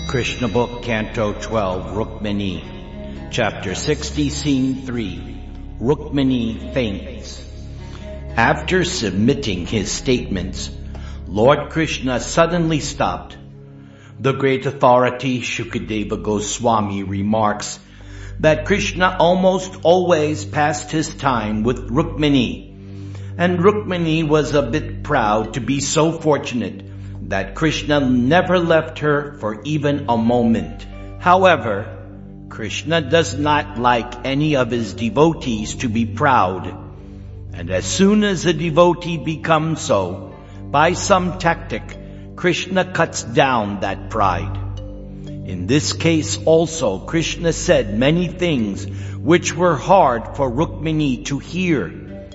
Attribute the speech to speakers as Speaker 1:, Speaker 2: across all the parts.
Speaker 1: Krishna Book, Canto 12, Rukmini, Chapter 60, Scene 3, Rukmini faints. After submitting his statements, Lord Krishna suddenly stopped. The great authority Shukadeva Goswami remarks that Krishna almost always passed his time with Rukmini, and Rukmini was a bit proud to be so fortunate that Krishna never left her for even a moment. However, Krishna does not like any of his devotees to be proud, and as soon as a devotee becomes so, by some tactic, Krishna cuts down that pride. In this case also, Krishna said many things which were hard for Rukmini to hear.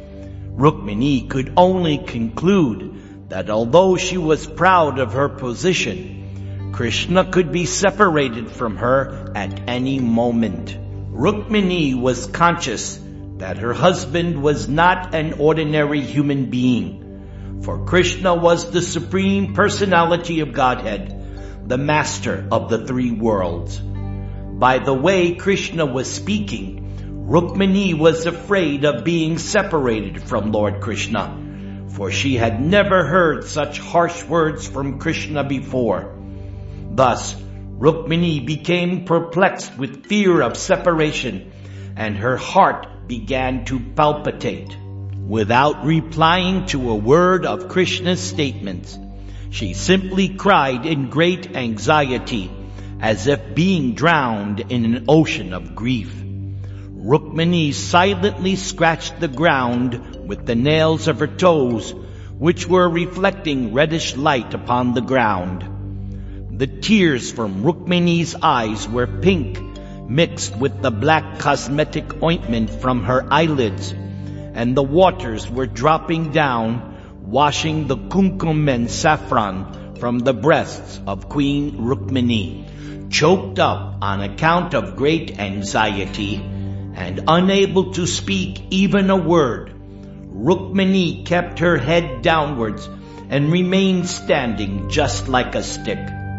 Speaker 1: Rukmini could only conclude that although she was proud of her position, Krishna could be separated from her at any moment. Rukmini was conscious that her husband was not an ordinary human being, for Krishna was the Supreme Personality of Godhead, the master of the three worlds. By the way Krishna was speaking, Rukmini was afraid of being separated from Lord Krishna, for she had never heard such harsh words from Krishna before. Thus, Rukmini became perplexed with fear of separation, and her heart began to palpitate. Without replying to a word of Krishna's statements, she simply cried in great anxiety, as if being drowned in an ocean of grief. Rukmini silently scratched the ground with the nails of her toes, which were reflecting reddish light upon the ground. The tears from Rukmini's eyes were pink, mixed with the black cosmetic ointment from her eyelids, and the waters were dropping down, washing the kumkum and saffron from the breasts of Queen Rukmini. Choked up on account of great anxiety, and unable to speak even a word, Rukmini kept her head downwards and remained standing just like a stick.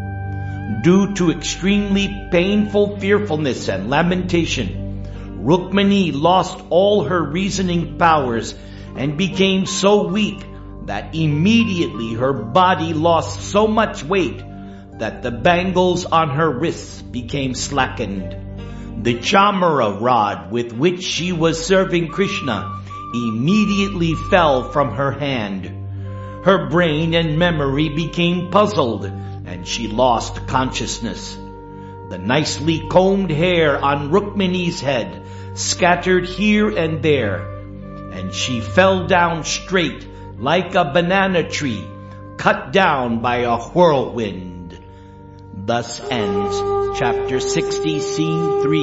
Speaker 1: Due to extremely painful fearfulness and lamentation, Rukmini lost all her reasoning powers and became so weak that immediately her body lost so much weight that the bangles on her wrists became slackened. The chamara rod with which she was serving Krishna immediately fell from her hand. Her brain and memory became puzzled, and she lost consciousness. The nicely combed hair on Rukmini's head scattered here and there, and she fell down straight like a banana tree cut down by a whirlwind. Thus ends Chapter 60, Scene 3,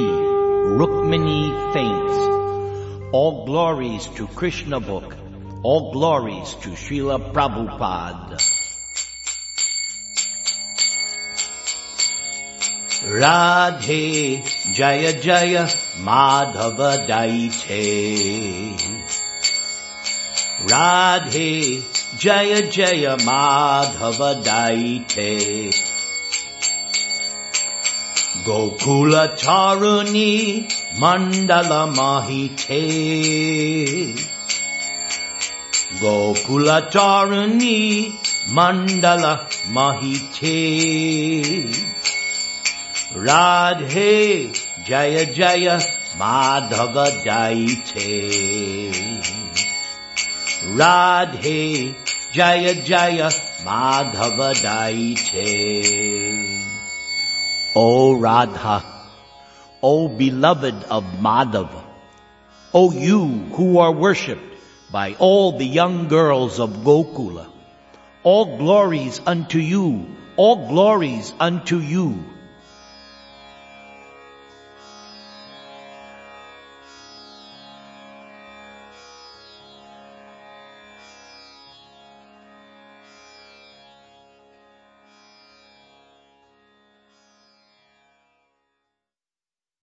Speaker 1: Rukmini faints. All glories to Krishna Book. All glories to Srila Prabhupada. Radhe Jaya Jaya Madhava Daite. Radhe Jaya Jaya Madhava Daite. Gokula Charuni Mandala Mahite. Gokula Charuni Mandala Mahite. Radhe Jaya Jaya Madhava Daite. Radhe Jaya Jaya Madhava Daite. O Radha, O beloved of Madhava, O you who are worshipped by all the young girls of Gokula, all glories unto you, all glories unto you.